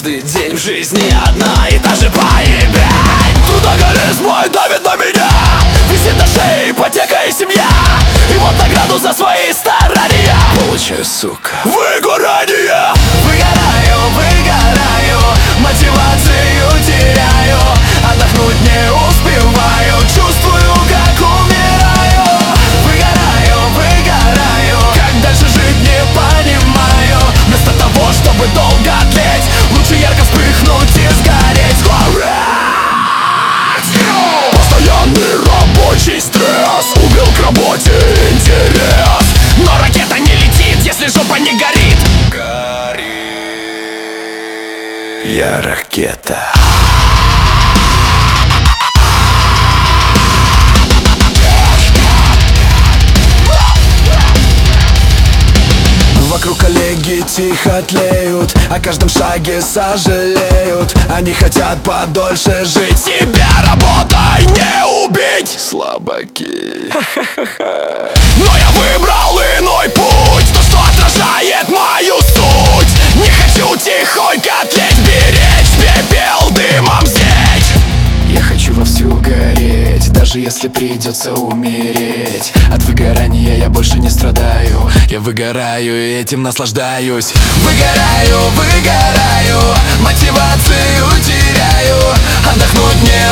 Каждый день в жизни одна и та же поебень. Трудоголизм мой давит на меня, висит на шее ипотека и семья. И вот награду за свои старания получаю, сука, выгорание. Выгораю, выгораю, мотивацию теряю, отдохнуть не успеваю, чувствую, как умираю. Выгораю, выгораю, как дальше жить не понимаю. Вместо того, чтобы долго тлеть, лучше ярко вспыхнуть и сгореть. Сгореть! Постоянный рабочий стресс убил к работе интерес. Но ракета не летит, если жопа не горит. Горит. Я ракета. Вокруг коллеги тихо тлеют, о каждом шаге сожалеют. Они хотят подольше жить. Себя работой не убить, слабаки. Но я выбрал иной путь, то, что отражает мою суть. Не хочу тихонько тлеть, беречь, пепел дымом сечь. Я хочу вовсю гореть, даже если придется умереть. От выгорания я больше не страдаю, я выгораю и этим наслаждаюсь. Выгораю, выгораю, мотивацию теряю, отдохнуть не